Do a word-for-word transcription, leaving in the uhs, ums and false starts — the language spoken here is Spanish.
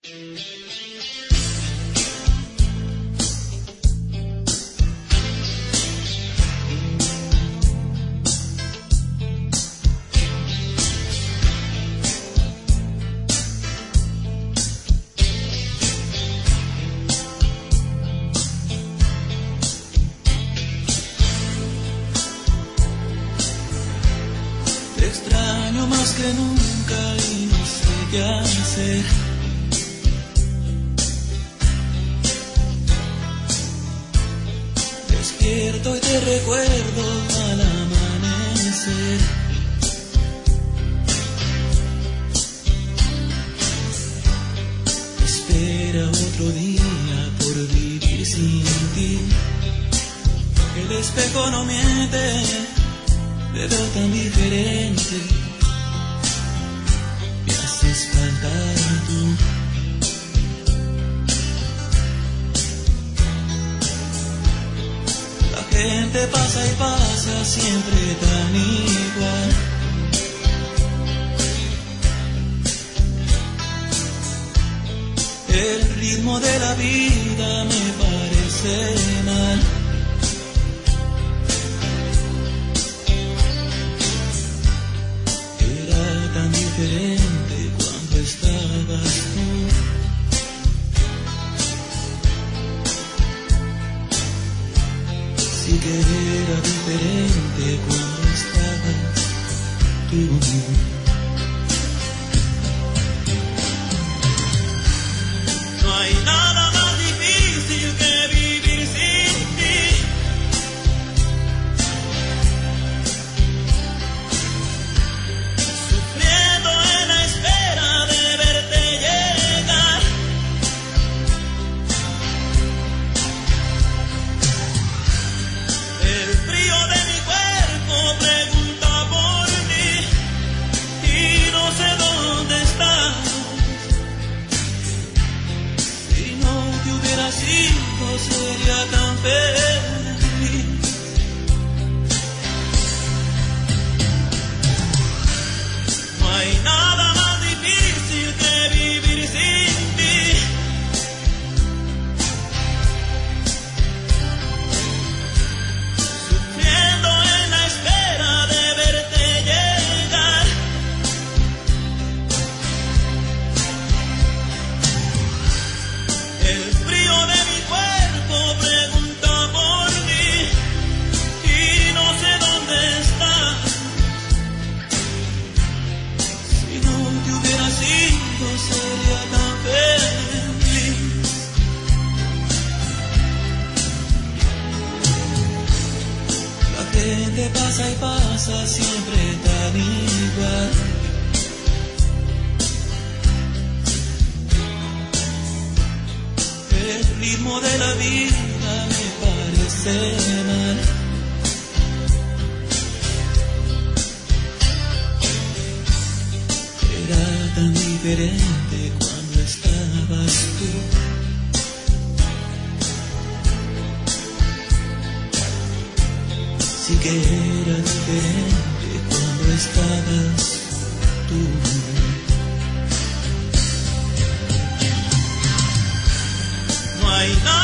Despierto y te recuerdo al amanecer. Espera otro día por vivir sin ti. El espejo no miente, te veo tan diferente. Me haces faltar tú. La gente pasa y pasa siempre tan igual. El ritmo de la vida me parece mal. Era tan diferente cuando estabas tú. Sí que era diferente cuando estabas tú. No hay nada más difícil que vivir sin ti. Sufriendo en la espera de verte llegar. El frío de mi cuerpo pregunta por mí y no sé dónde estás. Sido sería tan feliz. No hay nada más difícil que vivir sin ti. Sufriendo en la espera de verte llegar. El frío de mi cuerpo pregunta por mí y no sé dónde estás. Si no te hubiera sido sería tan feliz. La gente pasa y pasa siempre tan igual. El ritmo de la vida me parece mal. Era tan diferente cuando estabas tú. Sí que era diferente cuando estabas tú. No hay nada